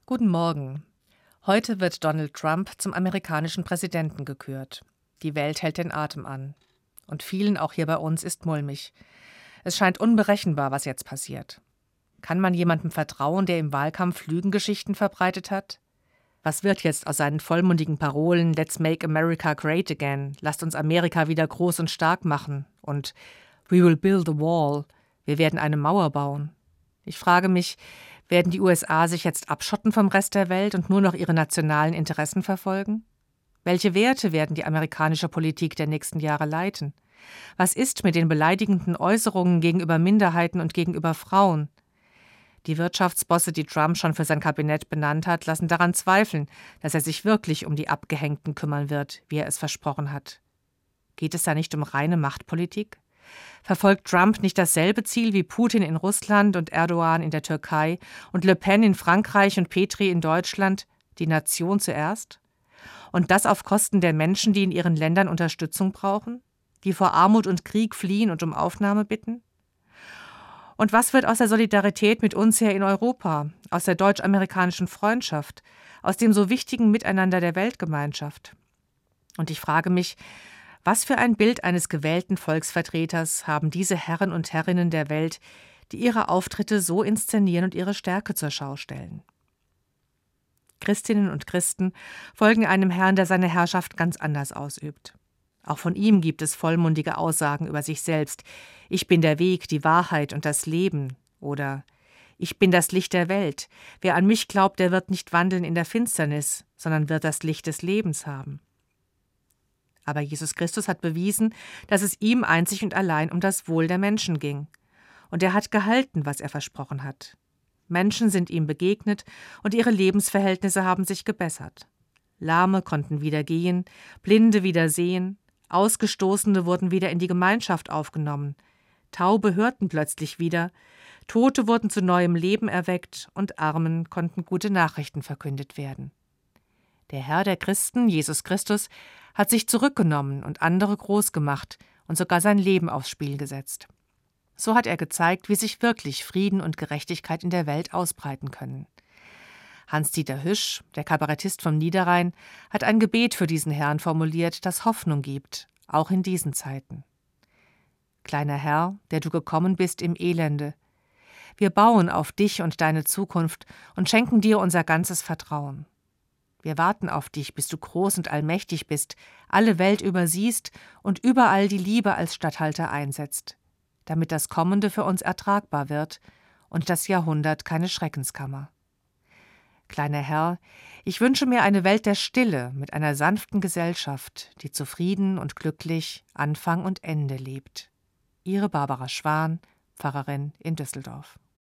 Guten Morgen. Heute wird Donald Trump zum amerikanischen Präsidenten gekürt. Die Welt hält den Atem an. Und vielen, auch hier bei uns, ist mulmig. Es scheint unberechenbar, was jetzt passiert. Kann man jemandem vertrauen, der im Wahlkampf Lügengeschichten verbreitet hat? Was wird jetzt aus seinen vollmundigen Parolen „Let's make America great again“, lasst uns Amerika wieder groß und stark machen und „We will build a wall“, wir werden eine Mauer bauen? Ich frage mich, werden die USA sich jetzt abschotten vom Rest der Welt und nur noch ihre nationalen Interessen verfolgen? Welche Werte werden die amerikanische Politik der nächsten Jahre leiten? Was ist mit den beleidigenden Äußerungen gegenüber Minderheiten und gegenüber Frauen? Die Wirtschaftsbosse, die Trump schon für sein Kabinett benannt hat, lassen daran zweifeln, dass er sich wirklich um die Abgehängten kümmern wird, wie er es versprochen hat. Geht es da nicht um reine Machtpolitik? Verfolgt Trump nicht dasselbe Ziel wie Putin in Russland und Erdogan in der Türkei und Le Pen in Frankreich und Petri in Deutschland, die Nation zuerst? Und das auf Kosten der Menschen, die in ihren Ländern Unterstützung brauchen, die vor Armut und Krieg fliehen und um Aufnahme bitten? Und was wird aus der Solidarität mit uns hier in Europa, aus der deutsch-amerikanischen Freundschaft, aus dem so wichtigen Miteinander der Weltgemeinschaft? Und ich frage mich, was für ein Bild eines gewählten Volksvertreters haben diese Herren und Herrinnen der Welt, die ihre Auftritte so inszenieren und ihre Stärke zur Schau stellen? Christinnen und Christen folgen einem Herrn, der seine Herrschaft ganz anders ausübt. Auch von ihm gibt es vollmundige Aussagen über sich selbst. Ich bin der Weg, die Wahrheit und das Leben. Oder ich bin das Licht der Welt. Wer an mich glaubt, der wird nicht wandeln in der Finsternis, sondern wird das Licht des Lebens haben. Aber Jesus Christus hat bewiesen, dass es ihm einzig und allein um das Wohl der Menschen ging. Und er hat gehalten, was er versprochen hat. Menschen sind ihm begegnet und ihre Lebensverhältnisse haben sich gebessert. Lahme konnten wieder gehen, Blinde wieder sehen, Ausgestoßene wurden wieder in die Gemeinschaft aufgenommen, Taube hörten plötzlich wieder, Tote wurden zu neuem Leben erweckt und Armen konnten gute Nachrichten verkündet werden. Der Herr der Christen, Jesus Christus, hat sich zurückgenommen und andere groß gemacht und sogar sein Leben aufs Spiel gesetzt. So hat er gezeigt, wie sich wirklich Frieden und Gerechtigkeit in der Welt ausbreiten können. Hans-Dieter Hüsch, der Kabarettist vom Niederrhein, hat ein Gebet für diesen Herrn formuliert, das Hoffnung gibt, auch in diesen Zeiten. Kleiner Herr, der du gekommen bist im Elende, wir bauen auf dich und deine Zukunft und schenken dir unser ganzes Vertrauen. Wir warten auf dich, bis du groß und allmächtig bist, alle Welt übersiehst und überall die Liebe als Statthalter einsetzt, damit das Kommende für uns ertragbar wird und das Jahrhundert keine Schreckenskammer. Kleiner Herr, ich wünsche mir eine Welt der Stille mit einer sanften Gesellschaft, die zufrieden und glücklich Anfang und Ende lebt. Ihre Barbara Schwan, Pfarrerin in Düsseldorf.